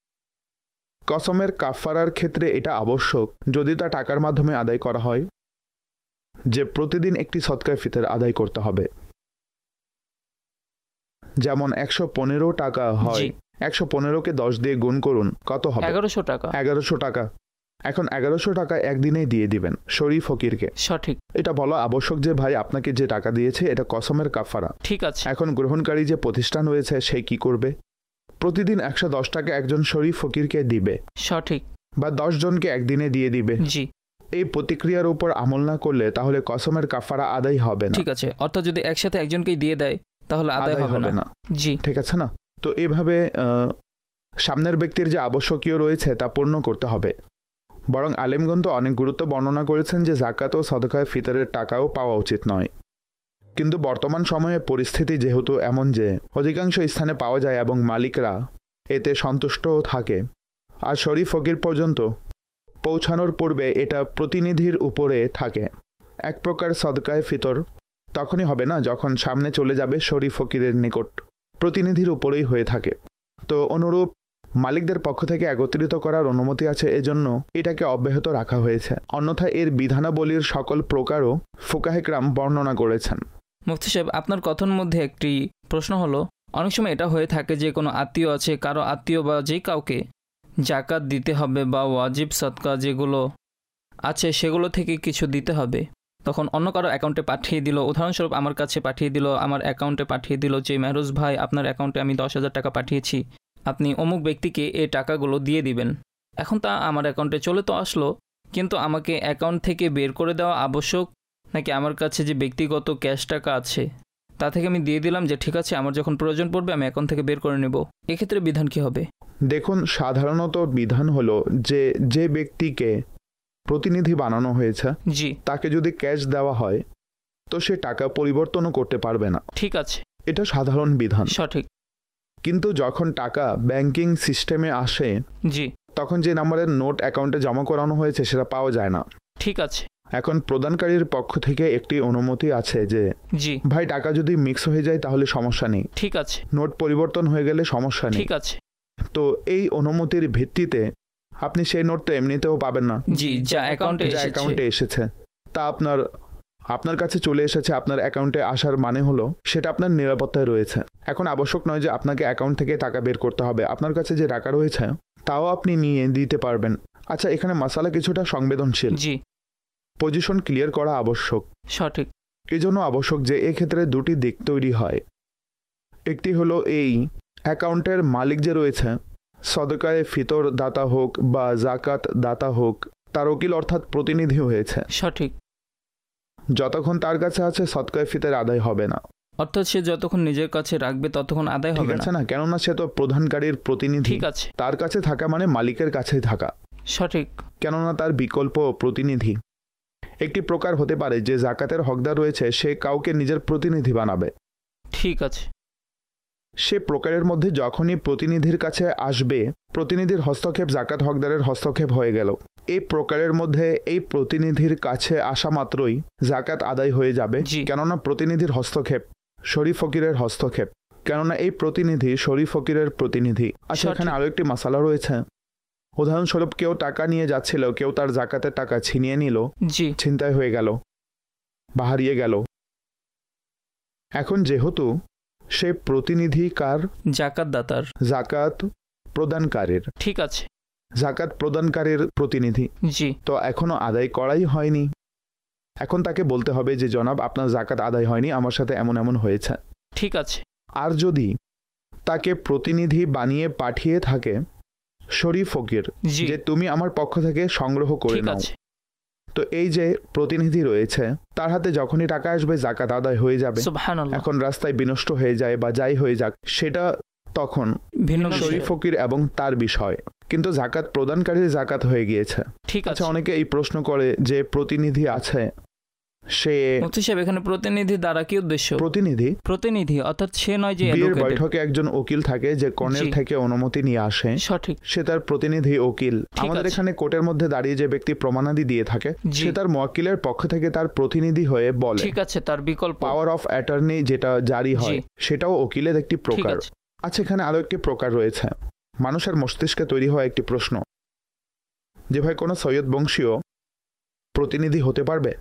S3: কসমের কাফারার ক্ষেত্রে এটা আবশ্যক যদি তা টাকার মাধ্যমে আদায় করা হয়, যে প্রতিদিন একটি সদকায়ে ফিতর আদায় করতে হবে। যেমন 115 টাকা হয়, 115কে 10 দিয়ে গুণ করুন, কত হবে? 1100 টাকা। 1100 টাকা। এখন 1100 টাকা একদিনেই দিয়ে দিবেন শরীফ ফকিরকে।
S2: সঠিক।
S3: এটা বলা আবশ্যক যে ভাই আপনাকে যে টাকা দিয়েছে এটা কসমের কাফারা।
S2: ঠিক আছে।
S3: এখন গ্রহণকারী যে প্রতিষ্ঠান রয়েছে সে কি করবে? প্রতিদিন 110 টাকা একজন শরীফ ফকিরকে দিবে।
S2: সঠিক।
S3: বা 10 জনকে একদিনে দিয়ে দিবে।
S2: জি।
S3: এই প্রতিক্রিয়ার উপর আমল না করলে তাহলে কসমের কাফারা আদায় হবে না।
S2: ঠিক আছে, অর্থাৎ যদি একসাথে একজনকেই দিয়ে দেয় তাহলে আদায় হবে না। জি,
S3: ঠিক আছে না? তো এভাবে সামনের ব্যক্তির যে আবশ্যকীয় রয়েছে তা পূর্ণ করতে হবে। বরং আলেমগণ তো অনেক গুরুত্ব বর্ণনা করেছেন যে জাকাত ও সদকায়ে ফিতরের টাকাও পাওয়া উচিত নয়। কিন্তু বর্তমান সময়ে পরিস্থিতি যেহেতু এমন যে অধিকাংশ স্থানে পাওয়া যায় এবং মালিকরা এতে সন্তুষ্টও থাকে, আর শরীফ ফকির পর্যন্ত পৌঁছানোর পূর্বে এটা প্রতিনিধির উপরে থাকে। এক প্রকার সদকায়ে ফিতর তখনই হবে না যখন সামনে চলে যাবে শরীফ ফকিরের নিকট। প্রতিনিধির উপরেই হয়ে থাকে। তো অনুরূপ মালিকদের পক্ষ থেকে একত্রিত করার অনুমতি আছে, এজন্য এটাকে অব্যাহত রাখা হয়েছে। অন্যথায় এর বিধানাবলীর সকল প্রকারও ফুকাহে কেরাম বর্ণনা করেছেন।
S2: মুফতি সাহেব, আপনার কথার মধ্যে একটি প্রশ্ন হলো, অনেক সময় এটা হয়ে থাকে যে কোনো আত্মীয় আছে, কারো আত্মীয় বা যে কাউকে জাকাত দিতে হবে বা ওয়াজিব সদকা যেগুলো আছে সেগুলো থেকে কিছু দিতে হবে, তখন অন্য কারো অ্যাকাউন্টে পাঠিয়ে দিল, উদাহরণস্বরূপ আমার কাছে পাঠিয়ে দিল, আমার অ্যাকাউন্টে পাঠিয়ে দিল যে মেহরুজ ভাই আপনার অ্যাকাউন্টে আমি 10,000 টাকা পাঠিয়েছি, আপনি অমুক ব্যক্তিকে এই টাকাগুলো দিয়ে দিবেন। এখন তা আমার অ্যাকাউন্টে চলে তো আসলো, কিন্তু আমাকে অ্যাকাউন্ট থেকে বের করে দেওয়া আবশ্যক, নাকি আমার কাছে যে ব্যক্তিগত ক্যাশ টাকা আছে তা থেকে আমি দিয়ে দিলাম যে ঠিক আছে আমার যখন প্রয়োজন পড়বে আমি অ্যাকাউন্ট থেকে বের করে নেব, এক্ষেত্রে বিধান কি হবে?
S3: দেখুন, সাধারণত বিধান হলো যে যে ব্যক্তিকে প্রতিনিধি বানানো হয়েছে
S2: জি,
S3: তাকে যদি ক্যাশ দেওয়া হয় তো সে টাকা পরিবর্তনও করতে পারবে না।
S2: ঠিক আছে,
S3: এটা সাধারণ বিধান,
S2: সঠিক।
S3: কিন্তু যখন টাকা ব্যাংকিং সিস্টেমে আসে
S2: জি,
S3: তখন যে নাম্বারের নোট অ্যাকাউন্টে জমা করানো হয়েছে সেটা পাওয়া যায় না।
S2: ঠিক আছে।
S3: এখন প্রদানকারীর পক্ষ থেকে একটি অনুমতি আছে যে
S2: জি
S3: ভাই টাকা যদি মিক্স হয়ে যায় তাহলে সমস্যা নেই,
S2: ঠিক আছে,
S3: নোট পরিবর্তন হয়ে গেলে সমস্যা নেই।
S2: ঠিক আছে।
S3: তো এই অনুমতির ভিত্তিতে আপনি সেই নোট তো এমনিতেও পাবেন না।
S2: জি, যা অ্যাকাউন্টে
S3: এসেছে তা আপনার কাছে চলে এসেছে, আপনার অ্যাকাউন্টে আসার মানে হলো সেটা আপনার নিরাপত্তায় রয়েছে। এখন আবশ্যক নয় যে আপনাকে অ্যাকাউন্ট থেকে টাকা বের করতে হবে, আপনার কাছে যে টাকা রয়েছে তাও আপনি নিয়ে দিতে পারবেন। আচ্ছা, এখানে মাসালা কিছুটা সংবেদনশীল,
S2: জি,
S3: পজিশন ক্লিয়ার করা আবশ্যক।
S2: সঠিক।
S3: এই জন্য আবশ্যক যে এক্ষেত্রে দুটি দিক তৈরি হয়। একটি হলো এই অ্যাকাউন্টের মালিক যে রয়েছে, সদকায়ে ফিতর দাতা হোক বা জাকাত দাতা হোক, তার উকিল অর্থাৎ প্রতিনিধি হয়েছে,
S2: সঠিক।
S3: যতক্ষণ তার কাছে আছে সদকায়ে ফিতর আদায় হবে না।
S2: অর্থাৎ সে যতক্ষণ নিজের কাছে রাখবে ততক্ষণ আদায় হবে না,
S3: কেননা সে তো প্রধানকারীর প্রতিনিধি।
S2: ঠিক আছে,
S3: তার কাছে থাকা মানে মালিকের কাছেই থাকা,
S2: সঠিক।
S3: কেননা তার বিকল্প প্রতিনিধি। একটি প্রকার হতে পারে যে জাকাতের হকদার রয়েছে সে কাউকে নিজের প্রতিনিধি বানাবে,
S2: ঠিক আছে।
S3: সে প্রকারের মধ্যে যখনই প্রতিনিধির কাছে আসবে, প্রতিনিধির হস্তক্ষেপ জাকাত হকদারের হস্তক্ষেপ হয়ে গেল। এই প্রকারের মধ্যে এই প্রতিনিধির কাছে আসা মাত্রই জাকাত আদায় হয়ে যাবে, কেননা প্রতিনিধির হস্তক্ষেপ শরীফ ফকিরের হস্তক্ষেপ, কেননা এই প্রতিনিধি শরীফ ফকিরের প্রতিনিধি। আচ্ছা, এখানে আরো একটি মাসালা রয়েছে। উদাহরণস্বরূপ কেউ টাকা নিয়ে যাচ্ছিল, কেউ তার জাকাতের টাকা ছিনিয়ে নিল, ছিনতাই হয়ে গেল বা হারিয়ে গেল। এখন যেহেতু সে প্রতিনিধি কার?
S2: জাকাত দাতার,
S3: জাকাত প্রদানকারীর,
S2: ঠিক আছে,
S3: জাকাত প্রদানকারীর প্রতিনিধি।
S2: জি,
S3: তো এখনো আদায় করাই হয়নি। এখন তাকে বলতে হবে যে জনাব আপনার জাকাত আদায় হয়নি, আমার সাথে এমন এমন হয়েছে,
S2: ঠিক আছে।
S3: আর যদি তাকে প্রতিনিধি বানিয়ে পাঠিয়ে থাকে শরীফ ফকির যে তুমি আমার পক্ষ থেকে সংগ্রহ করে নাও, তো এই যে প্রতিনিধি রয়েছে তার হাতে যখনই টাকা আসবে জাকাত আদায় হয়ে যাবে। এখন রাস্তায় বিনষ্ট হয়ে যায় বা যাই হয়ে যাক, সেটা তখন শরীফ ফকির এবং তার বিষয়, কিন্তু জাকাত প্রদানকারীর জাকাত হয়ে গিয়েছে।
S2: ঠিক আছে।
S3: অনেকে এই প্রশ্ন করে যে প্রতিনিধি আছে, সে
S2: মুফতি সাহেব এখানে প্রতিনিধি দ্বারা কি উদ্দেশ্য? প্রতিনিধি অর্থাৎ সে নয় যে
S3: বিয়ের বৈঠকে একজন উকিল থাকে যে কনের থেকে অনুমতি নিয়ে আসে,
S2: সঠিক,
S3: সে তার প্রতিনিধি উকিল। আমাদের এখানে কোর্টের মধ্যে দাঁড়িয়ে যে ব্যক্তি প্রমাণাদি দিয়ে থাকে সে তার মুয়াক্কিলের পক্ষ থেকে তার প্রতিনিধি হয়ে বলে,
S2: ঠিক আছে, তার বিকল্প
S3: পাওয়ার অফ অ্যাটর্নি যেটা জারি হয় সেটাও উকিলের একটি প্রকার। আচ্ছা, এখানে আরো একটি প্রকার রয়েছে। মানুষের মস্তিষ্কে তৈরি হওয়া একটি প্রশ্ন যে ভাই কোনো সৈয়দ বংশীয় প্রতিনিধি হতে পারবে?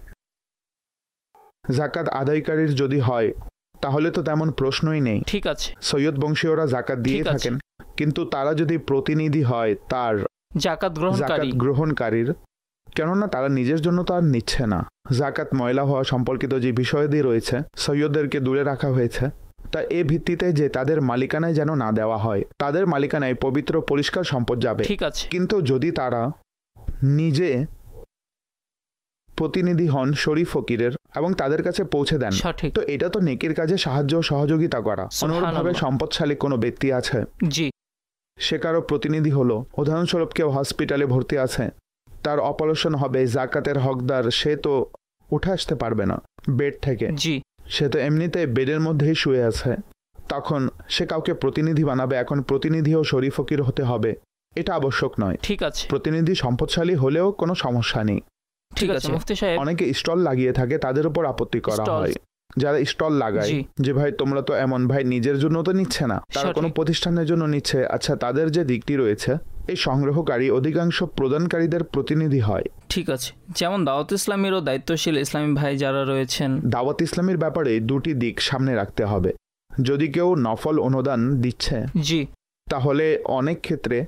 S3: জাকাত আদায়কারীর যদি হয় তাহলে তো তেমন প্রশ্নই নেই,
S2: ঠিক আছে,
S3: সৈয়দ বংশীয়রা জাকাত দিয়ে থাকেন, কিন্তু তারা যদি প্রতিনিধি হয় তার
S2: জাকাত
S3: গ্রহণকারীর, কেননা তারা নিজের জন্য তো আর নিচ্ছে না। জাকাত ময়লা হওয়া সম্পর্কিত যে বিষয়াদি রয়েছে সৈয়দদেরকে দূরে রাখা হয়েছে, তা এ ভিত্তিতে যে তাদের মালিকানায় যেন না দেওয়া হয়, তাদের মালিকানায় পবিত্র পরিষ্কার সম্পদ যাবে,
S2: ঠিক আছে।
S3: কিন্তু যদি তারা নিজে প্রতিনিধি হন শরীফ ফকিরের এবং তাদের কাছে পৌঁছে দেন, তো এটা তো নেকির কাজে সাহায্য সহযোগিতা করা। অনুরূপভাবে সম্পদশালী কোনো ব্যক্তি আছে, সে কারো প্রতিনিধি হলো। উদাহরণস্বরূপ কেউ হসপিটালে ভর্তি আছে, তার অপারেশন হবে, জাকাতের হকদার, সে তো উঠে আসতে পারবে না বেড থেকে, সে তো এমনিতে বেডের মধ্যেই শুয়ে আছে, তখন সে কাউকে প্রতিনিধি বানাবে। এখন প্রতিনিধিও শরীফ ফকির হতে হবে এটা আবশ্যক নয়,
S2: ঠিক আছে।
S3: প্রতিনিধি সম্পদশালী হলেও কোনো সমস্যা নেই, ঠিক আছে। মুফতি সাহেব, অনেকে স্টল লাগিয়ে থাকে, তাদের উপর আপত্তি করা হয়। যারা স্টল লাগায় যে ভাই তোমরা তো এমন, ভাই নিজের জন্য তো নিচ্ছে না, তারা কোনো প্রতিষ্ঠানের জন্য নিচ্ছে। আচ্ছা, তাদের যে দিকটি রয়েছে, এই সংগ্রহকারী অধিকাংশ প্রদানকারীদের প্রতিনিধি হয়।
S2: ঠিক আছে, যেমন দাওয়াত ইসলামীরও দায়িত্বশীল ইসলামী ভাই যারা রয়েছেন।
S3: দাওয়াত ইসলামীর ব্যাপারে দুটি দিক সামনে রাখতে হবে। যদি কেউ নফল অনুদান দিচ্ছে,
S2: জি,
S3: তাহলে অনেক ক্ষেত্রে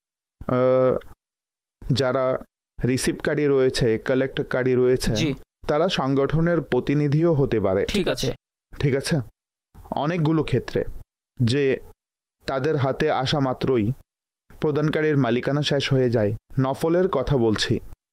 S3: যারা রিসিভকারী রয়েছে, কালেক্টকারী রয়েছে, তারা সংগঠনের প্রতিনিধিও হতে পারে।
S2: ঠিক আছে,
S3: ঠিক আছে। অনেকগুলো ক্ষেত্রে যে তাদের হাতে আসা মাত্রই প্রদানকারীর মালিকানা শেষ হয়ে যায়, নফলের কথা বলছি।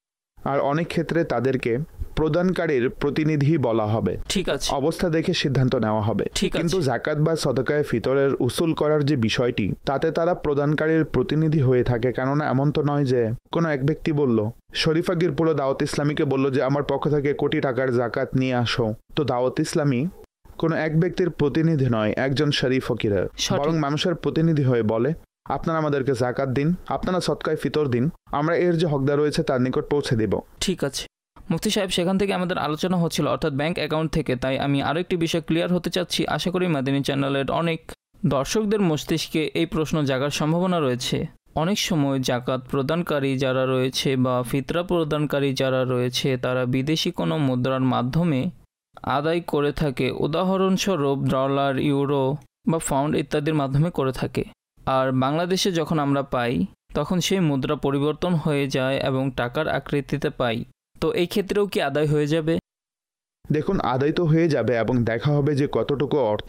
S3: আর অনেক ক্ষেত্রে তাদেরকে প্রদানকারীর প্রতিনিধি বলা হবে।
S2: ঠিক আছে,
S3: অবস্থা দেখে সিদ্ধান্ত নেওয়া হবে। কিন্তু যাকাত বা সদকায়ে ফিতরের উসুল করার যে বিষয়টি, তাতে তারা প্রদানকারীর প্রতিনিধি হয়ে থাকে। কেননা এমন তো নয় যে কোনো এক ব্যক্তি বলল, শরীফাগির পুরো দাওয়াত ইসলামীকে বলল যে আমার পক্ষ থেকে কোটি টাকার যাকাত নিয়ে আসো। তো দাওয়াত ইসলামী কোনো এক ব্যক্তির প্রতিনিধি নয়, একজন শরীফ ফকিরের, বরং মানুষের প্রতিনিধি হয়ে বলে আপনারা আমাদেরকে যাকাত দিন, আপনারা সদকায়ে ফিতর দিন, আমরা এর যে হকদার রয়েছে তার নিকট পৌঁছে দেব।
S2: ঠিক আছে মুফতি সাহেব, সেখান থেকে আমাদের আলোচনা হচ্ছিল অর্থাৎ ব্যাংক অ্যাকাউন্ট থেকে। তাই আমি আরও একটি বিষয় ক্লিয়ার হতে চাচ্ছি। আশা করি মাদিনী চ্যানেলের অনেক দর্শকদের মস্তিষ্কে এই প্রশ্ন জাগার সম্ভাবনা রয়েছে। অনেক সময় জাকাত প্রদানকারী যারা রয়েছে বা ফিতরা প্রদানকারী যারা রয়েছে, তারা বিদেশি কোনো মুদ্রার মাধ্যমে আদায় করে থাকে। উদাহরণস্বরূপ ডলার, ইউরো বা পাউন্ড ইত্যাদির মাধ্যমে করে থাকে। আর বাংলাদেশে যখন আমরা পাই, তখন সেই মুদ্রা পরিবর্তন হয়ে যায় এবং টাকার আকৃতিতে পাই। তো এই ক্ষেত্রেও কি আদায় হয়ে যাবে?
S3: দেখুন, আদায় তো হয়ে যাবে এবং দেখা হবে যে কতটুকু অর্থ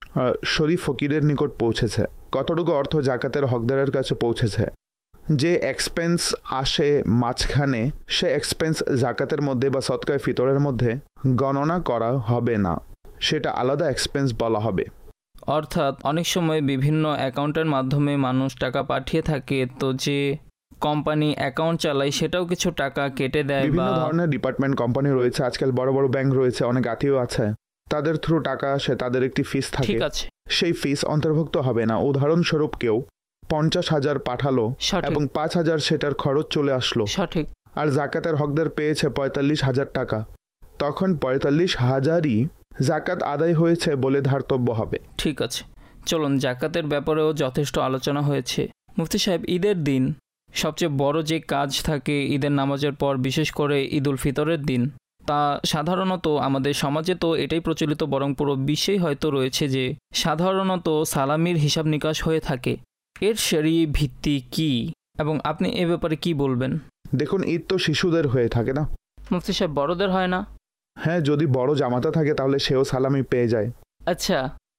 S3: শরীফ ফকিরের নিকট পৌঁছেছে, কতটুকু অর্থ জাকাতের হকদারের কাছে পৌঁছেছে। যে এক্সপেন্স আসে মাঝখানে, সে এক্সপেন্স জাকাতের মধ্যে বা সদকায়ে ফিতরের মধ্যে গণনা করা হবে না, সেটা আলাদা এক্সপেন্স বলা হবে।
S2: অর্থাৎ অনেক সময় বিভিন্ন অ্যাকাউন্টের মাধ্যমে মানুষ টাকা পাঠিয়ে থাকে, তো যে কোম্পানি অ্যাকাউন্ট চালায় সেটাও কিছু টাকা কেটে দেয়।
S3: বিভিন্ন ধরনের ডিপার্টমেন্ট কোম্পানি রয়েছে, আজকাল বড় বড় ব্যাংক রয়েছে, অনেক আত্মীয় আছে, তাদের থ্রু টাকা আসে, তাদের একটি ফিস থাকে।
S2: ঠিক আছে,
S3: সেই ফিস অন্তর্ভুক্ত হবে না। উদাহরণস্বরূপ কেউ 50,000 পাঠালো এবং 5,000 সেটার খরচ চলে আসলো,
S2: সঠিক,
S3: আর জাকাতের হকদার পেয়েছে 45,000 টাকা, তখন 45,000ই জাকাত আদায় হয়েছে বলে ধার্তব্য হবে।
S2: ঠিক আছে, চলুন জাকাতের ব্যাপারেও যথেষ্ট আলোচনা হয়েছে। মুফতি সাহেব, ঈদের দিন সবচেয়ে বড় যে কাজ থাকে ঈদের নামাজের পর, বিশেষ করে ঈদ উল ফিতরের দিন, তা সাধারণত আমাদের সমাজে তো এটাই প্রচলিত, বরং পুরো বিশ্বেই হয়তো রয়েছে যে সাধারণত সালামির হিসাব নিকাশ হয়ে থাকে। এর শরঈ ভিত্তি কি এবং আপনি এ ব্যাপারে কি বলবেন?
S3: দেখুন, ঈদ তো শিশুদের হয়ে থাকে না
S2: মুফতি সাহেব, বড়দের হয় না?
S3: হ্যাঁ, যদি বড় জামাতা থাকে তাহলে সেও সালামি পেয়ে যায়।
S2: আচ্ছা,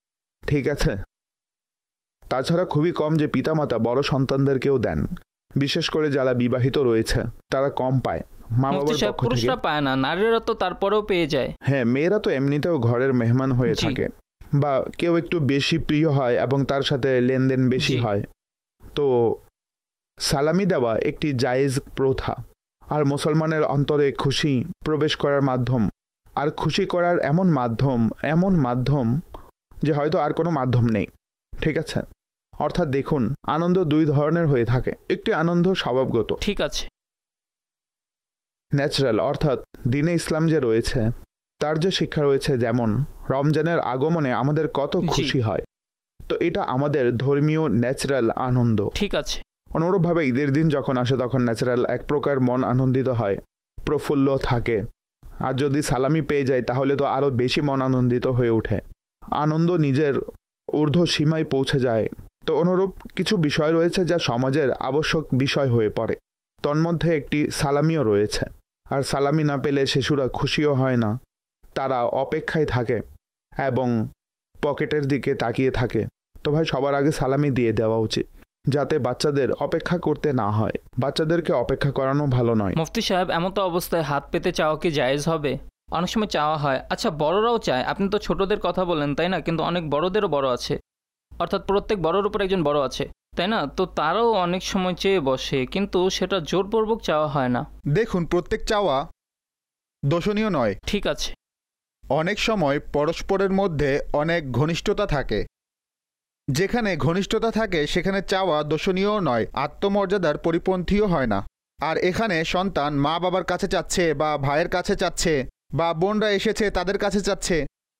S3: ঠিক আছে। তাছাড়া খুবই কম যে পিতামাতা বড় সন্তানদেরকেও দেন, বিশেষ করে যারা বিবাহিত রয়েছে তারা কম পায়। মা বাবার পক্ষ থেকে
S2: পুরুষরা পায় না, নারীরা তো তারপরেও পেয়ে যায়।
S3: হ্যাঁ, মেয়েরা তো এমনিতেও ঘরের মেহমান হয়ে থাকে, বা কেউ একটু বেশি প্রিয় হয় এবং তার সাথে লেনদেন বেশি হয়, তো সালামি দেওয়া একটি জায়েজ প্রথা। আর মুসলমানের অন্তরে খুশি প্রবেশ করার মাধ্যম, আর খুশি করার এমন মাধ্যম যে হয়তো আর কোনো মাধ্যম নেই। ঠিক আছে। অর্থাৎ দেখুন, আনন্দ দুই ধরনের হয়ে থাকে। একটি আনন্দ স্বভাবগত,
S2: ঠিক আছে,
S3: ন্যাচারাল, অর্থাৎ দ্বীনে ইসলাম যে রয়েছে তার যে শিক্ষা রয়েছে, যেমন রমজানের আগমনে আমাদের কত খুশি হয়, তো এটা আমাদের ধর্মীয় ন্যাচারাল আনন্দ।
S2: ঠিক আছে।
S3: অনুরূপভাবে ঈদের দিন যখন আসে তখন ন্যাচারাল এক প্রকার মন আনন্দিত হয়, প্রফুল্ল থাকে। আর যদি সালামি পেয়ে যায় তাহলে তো আরও বেশি মন আনন্দিত হয়ে ওঠে, আনন্দ নিজের ঊর্ধ্ব সীমায় পৌঁছে যায়। তো অনুরূপ কিছু বিষয় রয়েছে যা সমাজের আবশ্যক বিষয় হয়ে পড়ে, তন্মধ্যে একটি সালামিও রয়েছে। আর সালামি না পেলে শিশুরা খুশিও হয় না, তারা অপেক্ষায় থাকে এবং পকেটের দিকে তাকিয়ে থাকে। তো ভাই, সবার আগে সালামি দিয়ে দেওয়া উচিত, যাতে বাচ্চাদের অপেক্ষা করতে না হয়। বাচ্চাদেরকে অপেক্ষা করানো ভালো নয়।
S2: মুফতি সাহেব, এমন তো অবস্থায় হাত পেতে চাওয়া কি জায়েজ হবে? অনেক সময় চাওয়া হয়। আচ্ছা, বড়রাও চায়। আপনি তো ছোটদের কথা বলেন, তাই না? কিন্তু অনেক বড়দেরও বড় আছে, অর্থাৎ প্রত্যেক বড়র উপর একজন বড় আছে, তাই না? তো তারাও অনেক সময় চেয়ে বসে, কিন্তু সেটা জোরপূর্বক চাওয়া হয় না।
S4: দেখুন, প্রত্যেক চাওয়া দোষণীয় নয়।
S2: ঠিক আছে।
S4: অনেক সময় পরস্পরের মধ্যে অনেক ঘনিষ্ঠতা থাকে, যেখানে ঘনিষ্ঠতা থাকে সেখানে চাওয়া দোষণীয় নয়, আত্মমর্যাদার পরিপন্থীও হয় না। আর এখানে সন্তান মা বাবার কাছে চাচ্ছে, বা ভাইয়ের কাছে চাচ্ছে, বা বোনরা এসেছে তাদের কাছে চাচ্ছে,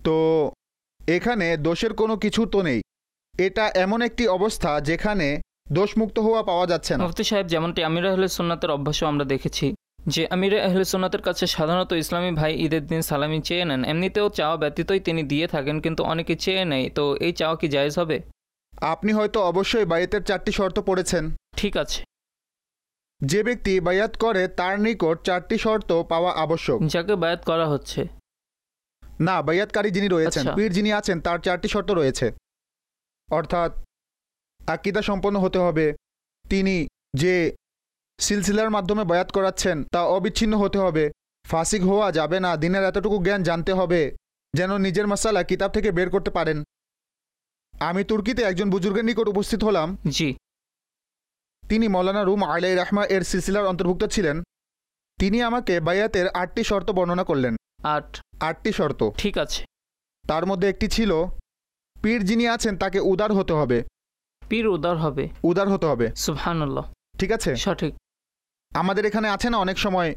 S4: তো এখানে দোষের কোনো কিছু তো নেই। এটা এমন একটি অবস্থা যেখানে দোষমুক্ত হওয়া পাওয়া যাচ্ছে না।
S2: মুফতি সাহেব, যেমনটি আমির আহলে সুন্নাতের অভ্যাসও আমরা দেখেছি যে আমির আহলে সুন্নাতের কাছে সাধারণত ইসলামী ভাই ঈদের দিন সালামি চেয়ে নেন, এমনিতেও চাওয়া ব্যতীতই তিনি দিয়ে থাকেন, কিন্তু অনেকে চেয়ে নেয়। তো এই চাওয়া কি জায়েজ হবে?
S4: আপনি হয়তো অবশ্যই বায়াতের 4টি শর্ত পড়েছেন।
S2: ঠিক আছে।
S4: যে ব্যক্তি বায়াত করে তার নিকট 4টি শর্ত পাওয়া আবশ্যক।
S2: যাকে বায়াত করা হচ্ছে
S4: না, বায়াতকারী যিনি রয়েছেন,
S2: আচ্ছা।
S4: পীর যিনি আছেন, তার 4টি শর্ত রয়েছে। অর্থাৎ আকীদা সম্পন্ন হতে হবে, তিনি যে সিলসিলার মাধ্যমে বায়াত করাচ্ছেন তা অবিচ্ছিন্ন হতে হবে, ফাসিক হওয়া যাবে না, দিনের এতটুকু জ্ঞান জানতে হবে যেন নিজের মাসালা কিতাব থেকে বের করতে পারেন। আমি তুর্কিতে একজন বুজুর্গের নিকট উপস্থিত হলাম।
S2: জি।
S4: তিনি মৌলানা রুম আলাইহির রাহমা এর সিলসিলার অন্তর্ভুক্ত ছিলেন। তিনি আমাকে বায়াতের 8টি শর্ত বর্ণনা করলেন। 8টি শর্ত।
S2: ঠিক আছে।
S4: তার মধ্যে একটি ছিল পীর যিনি আছেন তাকে উদার হতে হবে।
S2: পীর উদার হবে?
S4: উদার হতে হবে।
S2: সুবহানাল্লাহ।
S4: ঠিক আছে,
S2: সঠিক।
S4: আমাদের এখানে আছে না অনেক সময়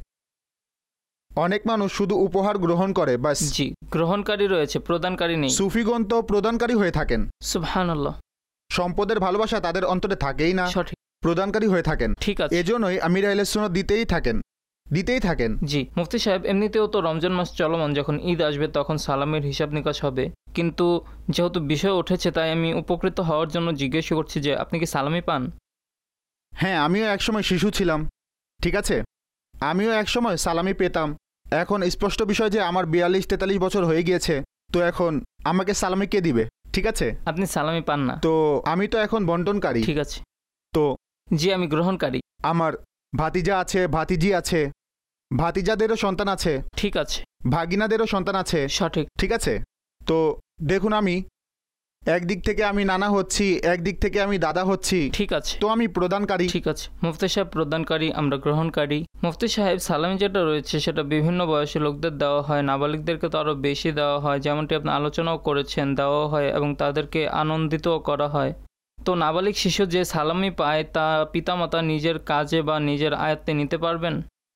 S4: অনেক মানুষ শুধু উপহার গ্রহণ করে, বাস।
S2: জি, গ্রহণকারী রয়েছে, প্রদানকারী নেই।
S4: সুফিগণ তো প্রদানকারী হয়ে থাকেন।
S2: সুবহানাল্লাহ।
S4: সম্পদের ভালোবাসা তাদের অন্তরে থাকেই না,
S2: সঠিক,
S4: প্রদানকারী হয়ে থাকেন।
S2: ঠিক আছে।
S4: এজন্যই আমির আহলে সুন্নাত দিতেই থাকেন।
S2: জি মুফতি সাহেব, এমনিতেও তো রমজান মাস চলমান, যখন ঈদ আসবে তখন সালামের হিসাব নিকাশ হবে, কিন্তু যেহেতু বিষয় উঠেছে তাই আমি উপকৃত হওয়ার জন্য জিজ্ঞেস করছি যে আপনি কি সালামি পান?
S4: হ্যাঁ, আমিও একসময় শিশু ছিলাম, ঠিক আছে, আমিও একসময় সালামি পেতাম। এখন স্পষ্ট বিষয় যে আমার 42-43 বছর হয়ে গিয়েছে, তো এখন আমাকে সালামি কে দিবে? ঠিক আছে,
S2: আপনি সালামি পান না?
S4: তো আমি তো এখন বন্টনকারী।
S2: ঠিক আছে।
S4: তো
S2: জি, আমি গ্রহণকারী।
S4: আমার ভাতিজা আছে, ভাতিজি আছে, ভাতিজাদেরও সন্তান আছে।
S2: ঠিক আছে।
S4: ভাগিনাদেরও সন্তান আছে।
S2: সঠিক।
S4: ঠিক আছে, তো দেখুন, আমি একদিক থেকে আমি নানা হচ্ছি, একদিক থেকে আমি দাদা হচ্ছি।
S2: ঠিক আছে,
S4: তো আমি প্রদানকারী।
S2: ঠিক আছে। মুফতি সাহেব প্রদানকারী, আমরা গ্রহণকারী। মুফতি সাহেব, সালামি যেটা রয়েছে সেটা বিভিন্ন বয়সী লোকদের দেওয়া হয়, নাবালিকদেরকে তো আরও বেশি দেওয়া হয়, যেমনটি আপনি আলোচনাও করেছেন, দেওয়া হয় এবং তাদেরকে আনন্দিতও করা হয়। তো নাবালিক শিশু যে সালামি পায় তা পিতামাতা নিজের কাজে বা নিজের আয়ত্তে নিতে পারবেন?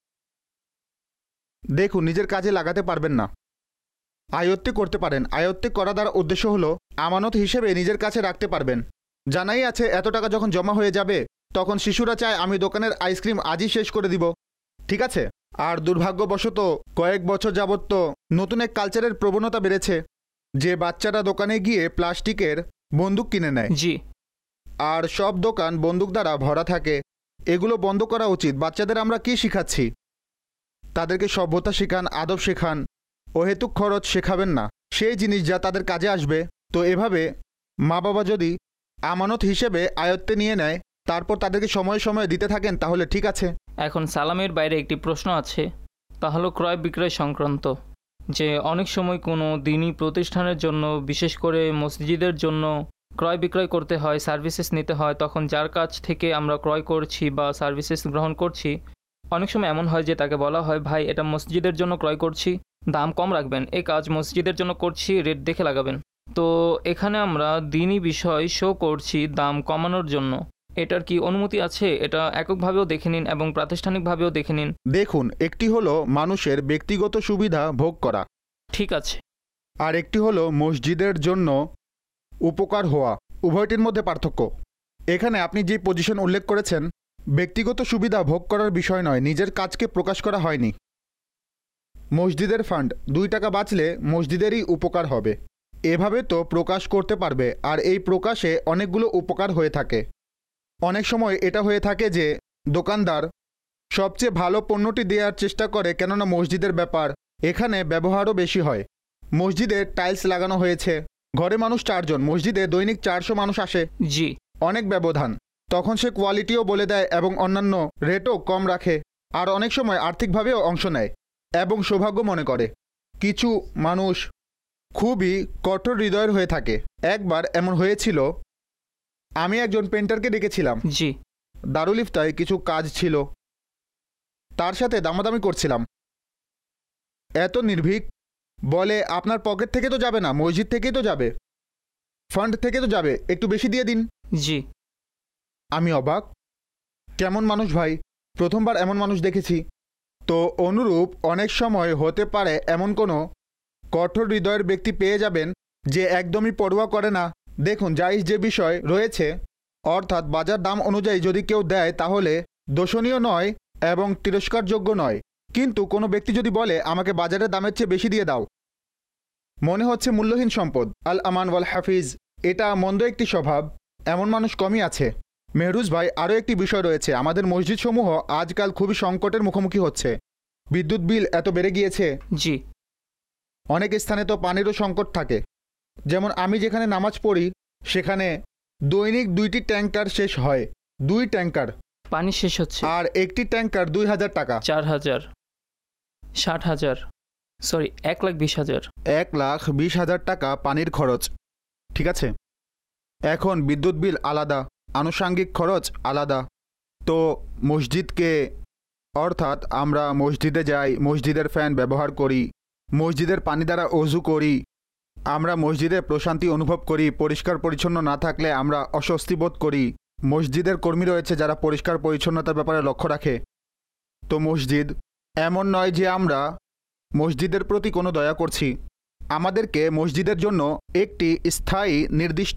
S4: দেখুন, নিজের কাজে লাগাতে পারবেন না, আয়ত্তে করতে পারেন। আয়ত্তে করা দ্বারা উদ্দেশ্য হলো আমানত হিসেবে নিজের কাছে রাখতে পারবেন। জানাই আছে এত টাকা যখন জমা হয়ে যাবে তখন শিশুরা চায় আমি দোকানের আইসক্রিম আজই শেষ করে দিব, ঠিক আছে। আর দুর্ভাগ্যবশত কয়েক বছর যাবত তো নতুন এক কালচারের প্রবণতা বেড়েছে যে বাচ্চারা দোকানে গিয়ে প্লাস্টিকের বন্দুক কিনে নেয়।
S2: জি।
S4: আর সব দোকান বন্দুক দ্বারা ভরা থাকে। এগুলো বন্ধ করা উচিত। বাচ্চাদের আমরা কি শিখাচ্ছি? তাদেরকে সভ্যতা শেখান, আদব শেখান, অহেতুক খরচ শেখাবেন না, সেই জিনিস যা তাদের কাজে আসবে। তো এভাবে মা বাবা যদি আমানত হিসেবে আয়ত্তে নিয়ে নেয়, তারপর তাদেরকে সময়ে সময়ে দিতে থাকেন, তাহলে ঠিক আছে।
S2: এখন সালামের বাইরে একটি প্রশ্ন আছে, তা হলো ক্রয় বিক্রয় সংক্রান্ত। যে অনেক সময় কোনো দিনই প্রতিষ্ঠানের জন্য, বিশেষ করে মসজিদের জন্য ক্রয় বিক্রয় করতে হয়, সার্ভিসেস নিতে হয়, তখন যার কাছ থেকে আমরা ক্রয় করছি বা সার্ভিসেস গ্রহণ করছি, অনেক সময় এমন হয় যে তাকে বলা হয়, ভাই এটা মসজিদের জন্য ক্রয় করছি, দাম কম রাখবেন, এই কাজ মসজিদের জন্য করছি, রেট দেখে লাগাবেন। তো এখানে আমরা দিনই বিষয় শো করছি দাম কমানোর জন্য, এটার কি অনুমতি আছে? এটা এককভাবেও দেখে নিন এবং প্রাতিষ্ঠানিকভাবেও দেখে নিন।
S4: দেখুন, একটি হলো মানুষের ব্যক্তিগত সুবিধা ভোগ করা,
S2: ঠিক আছে,
S4: আর একটি হলো মসজিদের জন্য উপকার হওয়া। উভয়টির মধ্যে পার্থক্য। এখানে আপনি যে পজিশন উল্লেখ করেছেন, ব্যক্তিগত সুবিধা ভোগ করার বিষয় নয়, নিজের কাজকে প্রকাশ করা হয়নি। মসজিদের ফান্ড 2 টাকা বাঁচলে মসজিদেরই উপকার হবে, এভাবে তো প্রকাশ করতে পারবে। আর এই প্রকাশে অনেকগুলো উপকার হয়ে থাকে। অনেক সময় এটা হয়ে থাকে যে দোকানদার সবচেয়ে ভালো পণ্যটি দেওয়ার চেষ্টা করে, কেননা মসজিদের ব্যাপার, এখানে ব্যবহারও বেশি হয়। মসজিদে টাইলস লাগানো হয়েছে, ঘরে মানুষ 4 জন, মসজিদে দৈনিক 400 মানুষ আসে,
S2: জি,
S4: অনেক ব্যবধান। তখন সে কোয়ালিটিও বলে দেয় এবং অন্যান্য রেটও কম রাখে। আর অনেক সময় আর্থিকভাবেও অংশ নেয় এবং সৌভাগ্য মনে করে। কিছু মানুষ খুবই কঠোর হৃদয়ের হয়ে থাকে। একবার এমন হয়েছিল, আমি একজন পেন্টারকে ডেকেছিলাম,
S2: জি,
S4: দারুল ইফতায় কিছু কাজ ছিল, তার সাথে দামাদামি করছিলাম। এত নির্ভীক, বলে আপনার পকেট থেকে তো যাবে না, মসজিদ থেকেই তো যাবে, ফান্ড থেকে তো যাবে, একটু বেশি দিয়ে দিন।
S2: জি।
S4: আমি অবাক, কেমন মানুষ ভাই, প্রথমবার এমন মানুষ দেখেছি। তো অনুরূপ অনেক সময় হতে পারে এমন কোনো কঠোর হৃদয়ের ব্যক্তি পেয়ে যাবেন যে একদমই পরোয়া করে না। দেখুন, জায়েজ যে বিষয় রয়েছে, অর্থাৎ বাজার দাম অনুযায়ী যদি কেউ দেয় তাহলে দোষণীয় নয় এবং তিরস্কারযোগ্য নয়। কিন্তু কোনো ব্যক্তি যদি বলে আমাকে বাজারের দামের চেয়ে বেশি দিয়ে দাও, মনে হচ্ছে মূল্যহীন সম্পদ। আল আমান ওয়াল হাফিজ, এটা মন্দ একটি স্বভাব, এমন মানুষ কমই আছে। মেহরুজ ভাই, আরও একটি বিষয় রয়েছে, আমাদের মসজিদসমূহ আজকাল খুবই সংকটের মুখোমুখি হচ্ছে। বিদ্যুৎ বিল এত বেড়ে গিয়েছে,
S2: জি,
S4: অনেক স্থানে তো পানিরও সংকট থাকে। যেমন আমি যেখানে নামাজ পড়ি সেখানে দৈনিক 2টি ট্যাঙ্কার শেষ হয়, 2 ট্যাঙ্কার
S2: পানি শেষ হচ্ছে,
S4: আর একটি ট্যাঙ্কার 2000 টাকা,
S2: 4000, 60,000, সরি 1,20,000,
S4: 1,20,000 টাকা পানির খরচ। ঠিক আছে, এখন বিদ্যুৎ বিল আলাদা, আনুষাঙ্গিক খরচ আলাদা। তো মসজিদকে, অর্থাৎ আমরা মসজিদে যাই, মসজিদের ফ্যান ব্যবহার করি, মসজিদের পানি দ্বারা অজু করি, আমরা মসজিদে প্রশান্তি অনুভব করি। পরিষ্কার পরিচ্ছন্ন না থাকলে আমরা অস্বস্তি বোধ করি। মসজিদের কর্মী রয়েছে যারা পরিষ্কার পরিচ্ছন্নতার ব্যাপারে লক্ষ্য রাখে। তো মসজিদ এমন নয় যে আমরা মসজিদের প্রতি কোনো দয়া করছি। আমাদেরকে মসজিদের জন্য একটি স্থায়ী নির্দিষ্ট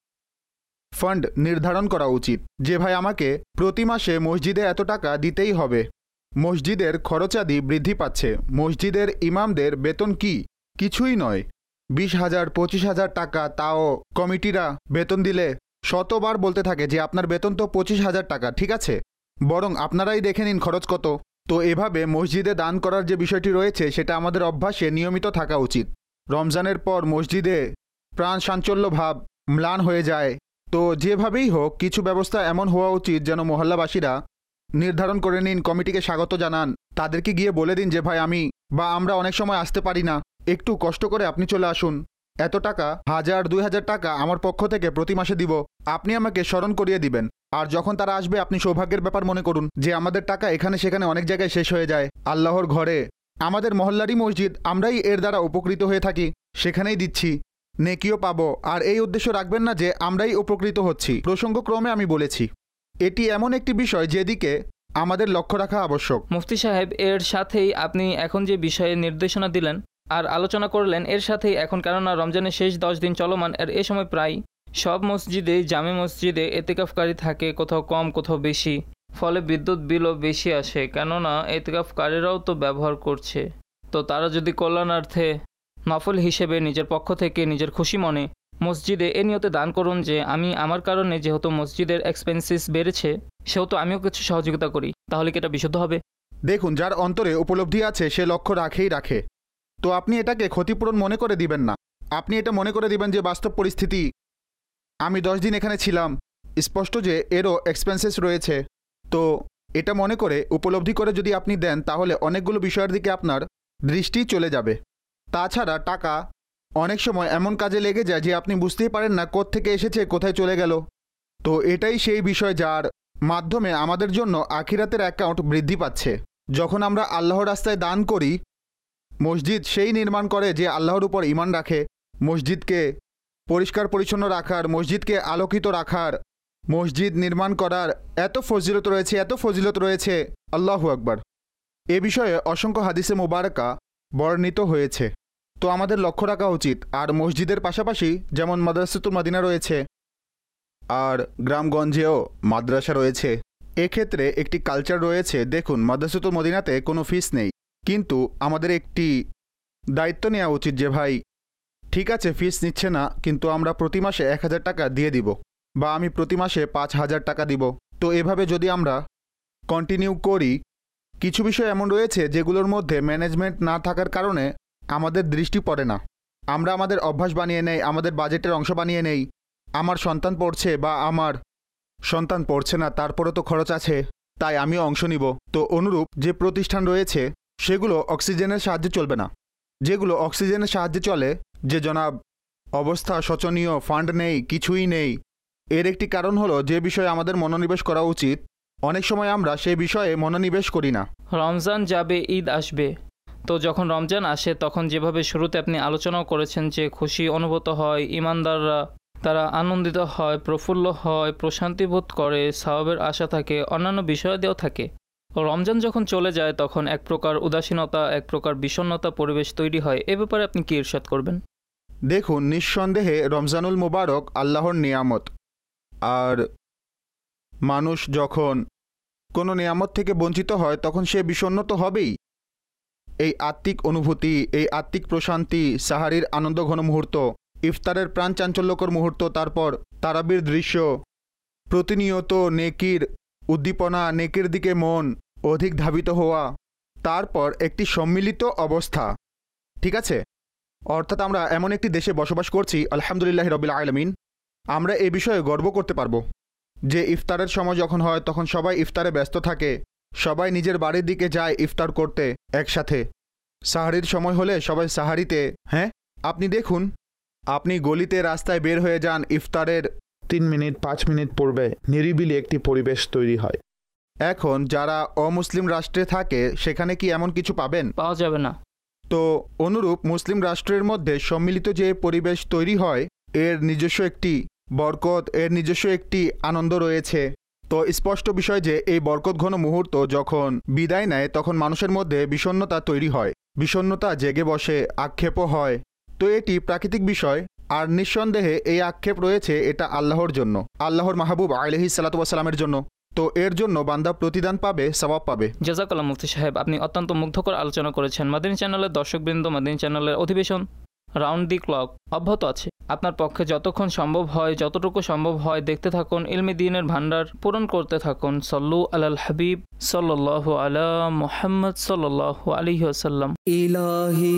S4: ফান্ড নির্ধারণ করা উচিত যে ভাই আমাকে প্রতি মাসে মসজিদে এত টাকা দিতেই হবে। মসজিদের খরচাদি বৃদ্ধি পাচ্ছে। মসজিদের ইমামদের বেতন কি? কিছুই নয়। 20,000, 25,000 টাকা, তাও কমিটিরা বেতন দিলে শতবার বলতে থাকে যে আপনার বেতন তো 25,000 টাকা। ঠিক আছে, বরং আপনারাই দেখে নিন খরচ কত। তো এভাবে মসজিদে দান করার যে বিষয়টি রয়েছে সেটা আমাদের অভ্যাসে নিয়মিত থাকা উচিত। রমজানের পর মসজিদে প্রাণ চাঞ্চল্য ভাব ম্লান হয়ে যায়। তো যেভাবেই হোক কিছু ব্যবস্থা এমন হওয়া উচিত যেন মহল্লাবাসীরা নির্ধারণ করে নিন, কমিটিকে স্বাগত জানান, তাদেরকে গিয়ে বলে দিন যে ভাই আমি বা আমরা অনেক সময় আসতে পারি না, একটু কষ্ট করে আপনি চলে আসুন, এত টাকা 1000, 2000 টাকা আমার পক্ষ থেকে প্রতি মাসে দিব, আপনি আমাকে স্মরণ করিয়ে দিবেন। আর যখন তারা আসবে আপনি সৌভাগ্যের ব্যাপার মনে করুন যে আমাদের টাকা এখানে সেখানে অনেক জায়গায় শেষ হয়ে যায়। আল্লাহর ঘরে, আমাদের মহল্লারই মসজিদ, আমরাই এর দ্বারা উপকৃত হয়ে থাকি, সেখানেই দিচ্ছি, নেকিও পাবো। আর এই উদ্দেশ্য রাখবেন না যে আমরাই উপকৃত হচ্ছি। প্রসঙ্গক্রমে আমি বলেছি এটি এমন একটি বিষয় যেদিকে আমাদের লক্ষ্য রাখা আবশ্যক।
S2: মুফতি সাহেব, এর সাথেই আপনি এখন যে বিষয়ে নির্দেশনা দিলেন আর আলোচনা করলেন, এর সাথেই এখন, কেননা রমজানের শেষ 10 দিন চলমান, এর এ সময় প্রায় সব মসজিদে, জামে মসজিদে এতেকাফকারী থাকে, কোথাও কম কোথাও বেশি, ফলে বিদ্যুৎ বিলও বেশি আসে, কেননা এতেকাফকারীরাও তো ব্যবহার করছে। তো তারা যদি কল্যাণার্থে নফল হিসেবে নিজের পক্ষ থেকে নিজের খুশি মনে মসজিদে এ নিয়তে দান করুন যে আমি আমার কারণে যেহেতু মসজিদের এক্সপেন্সেস বেড়েছে সেহেতু আমিও কিছু সহযোগিতা করি, তাহলে কি এটা বিশুদ্ধ হবে?
S4: দেখুন, যার অন্তরে উপলব্ধি আছে সে লক্ষ্য রাখে। তো আপনি এটাকে ক্ষতিপূরণ মনে করে দিবেন না। আপনি এটা মনে করে দিবেন যে বাস্তব পরিস্থিতি, আমি 10 দিন এখানে ছিলাম, স্পষ্ট যে এরও এক্সপেন্সেস রয়েছে। তো এটা মনে করে উপলব্ধি করে যদি আপনি দেন তাহলে অনেকগুলো বিষয়ের দিকে আপনার দৃষ্টি চলে যাবে। তাছাড়া টাকা অনেক সময় এমন কাজে লেগে যায় যে আপনি বুঝতেই পারেন না কোত্থেকে এসেছে, কোথায় চলে গেল। তো এটাই সেই বিষয় যার মাধ্যমে আমাদের জন্য আখিরাতের অ্যাকাউন্ট বৃদ্ধি পাচ্ছে। যখন আমরা আল্লাহর রাস্তায় দান করি, মসজিদ সেই নির্মাণ করে যে আল্লাহর উপর ঈমান রাখে, মসজিদকে পরিষ্কার পরিচ্ছন্ন রাখার, মসজিদকে আলোকিত রাখার, মসজিদ নির্মাণ করার এত ফজিলত রয়েছে, আল্লাহু আকবার। এ বিষয়ে অসংখ্য হাদিসে মুবারাকা বর্ণিত হয়েছে। তো আমাদের লক্ষ্য রাখা উচিত। আর মসজিদের পাশাপাশি যেমন মাদ্রাসাতুল মদিনা রয়েছে আর গ্রামগঞ্জেও মাদ্রাসা রয়েছে, এক্ষেত্রে একটি কালচার রয়েছে। দেখুন, মাদ্রাসাতুল মদিনাতে কোনো ফিস নেই, কিন্তু আমাদের একটি দায়িত্ব নেওয়া উচিত যে ভাই ঠিক আছে ফিস নিচ্ছে না, কিন্তু আমরা প্রতি মাসে 1000 টাকা দিয়ে দিব, বা আমি প্রতি মাসে 5000 টাকা দিব। তো এভাবে যদি আমরা কন্টিনিউ করি, কিছু বিষয় এমন রয়েছে যেগুলোর মধ্যে ম্যানেজমেন্ট না থাকার কারণে আমাদের দৃষ্টি পড়ে না। আমরা আমাদের অভ্যাস বানিয়ে নেই, আমাদের বাজেটের অংশ বানিয়ে নেই। আমার সন্তান পড়ছে বা আমার সন্তান পড়ছে না, তারপরে তো খরচ আছে, তাই আমিও অংশ নিব। তো অনুরূপ যে প্রতিষ্ঠান রয়েছে সেগুলো অক্সিজেনের সাহায্যে চলবে না। যেগুলো অক্সিজেনের সাহায্যে চলে, যে জনাব অবস্থা শোচনীয়, ফান্ড নেই, কিছুই নেই, এর একটি কারণ হলো যে বিষয়ে আমাদের মনোনিবেশ করা উচিত, অনেক সময় আমরা সেই বিষয়ে মনোনিবেশ করি না।
S2: রমজান যাবে, ঈদ আসবে। তো যখন রমজান আসে তখন যেভাবে শুরুতে আপনি আলোচনাও করেছেন যে খুশি অনুভূত হয়, ইমানদাররা তারা আনন্দিত হয়, প্রফুল্ল হয়, প্রশান্তি বোধ করে, সওয়াবের আশা থাকে, অন্যান্য বিষয়াদিও থাকে। রমজান যখন চলে যায় তখন এক প্রকার উদাসীনতা, এক প্রকার বিষণ্ণতা পরিবেশ তৈরি হয়। এ ব্যাপারে আপনি কি ইরশাদ করবেন?
S4: দেখুন, নিঃসন্দেহে রমজানুল মুবারক আল্লাহর নিয়ামত, আর মানুষ যখন কোনো নিয়ামত থেকে বঞ্চিত হয় তখন সে বিষণ্ণ তো হবেই। এই আত্মিক অনুভূতি, এই আত্মিক প্রশান্তি, সাহারির আনন্দঘন মুহূর্ত, ইফতারের প্রাণ চাঞ্চল্যকর মুহূর্ত, তারপর তারাবির দৃশ্য, প্রতিনিয়ত নেকির উদ্দীপনা, নেকির দিকে মন অধিক ধাবিত হওয়া, তারপর একটি সম্মিলিত অবস্থা। ঠিক আছে, অর্থাৎ আমরা এমন একটি দেশে বসবাস করছি, আলহামদুলিল্লাহ রবিল আলামিন, আমরা এ বিষয়ে গর্ব করতে পারবো যে ইফতারের সময় যখন হয় তখন সবাই ইফতারে ব্যস্ত থাকে, সবাই নিজের বাড়ির দিকে যায় ইফতার করতে একসাথে। সাহারির সময় হলে সবাই সাহারিতে। হ্যাঁ, আপনি দেখুন, আপনি গলিতে রাস্তায় বের হয়ে যান, ইফতারের
S3: 3 মিনিট 5 মিনিট পূর্বে নিরিবিলি একটি পরিবেশ তৈরি হয়।
S4: এখন যারা অমুসলিম রাষ্ট্রে থাকে সেখানে কি এমন কিছু পাবেন?
S2: পাওয়া যাবে না।
S4: তো অনুরূপ মুসলিম রাষ্ট্রের মধ্যে সম্মিলিত যে পরিবেশ তৈরি হয়, এর নিজস্ব একটি বরকত, এর নিজস্ব একটি আনন্দ রয়েছে। তো স্পষ্ট বিষয় যে এই বরকত ঘন মুহূর্ত যখন বিদায় নেয় তখন মানুষের মধ্যে বিষণ্ণতা তৈরি হয়, বিষণ্ণতা জেগে বসে, আক্ষেপও হয়। তো এটি প্রাকৃতিক বিষয়, আর নিঃসন্দেহে এই আক্ষেপ রয়েছে এটা আল্লাহর জন্য, আল্লাহর মাহবুব আলাইহিস সালাতু ওয়াস সালামের জন্য। তো এর জন্য বান্দা প্রতিদান পাবে, সওয়াব পাবে।
S2: জাযাকাল্লাহ মুফতি সাহেব, আপনি অত্যন্ত মুগ্ধকর আলোচনা করেছেন। মাদানী চ্যানেলের দর্শকবৃন্দ, মাদানী চ্যানেলের অধিবেশন রাউন্ড দি ক্লক অব্যাহত আছে। আপনার পক্ষে যতক্ষণ সম্ভব হয়, যতটুকু সম্ভব হয় দেখতে থাকুন, ইলমে দ্বীনের ভান্ডার পূরণ করতে থাকুন। সল্লু আলাল হাবিব সাল্লাল্লাহু আলা মুহাম্মদ সাল্লাল্লাহু আলাইহি ওয়াসাল্লাম।
S1: ইলাহি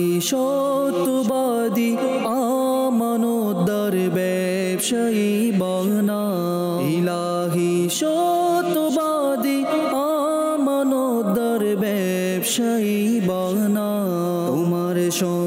S1: সত্যবাদী আমানতদার ব্যবসায়ী বানা, ইলাহি সত্যবাদী আমানতদার ব্যবসায়ী বানা, তোমার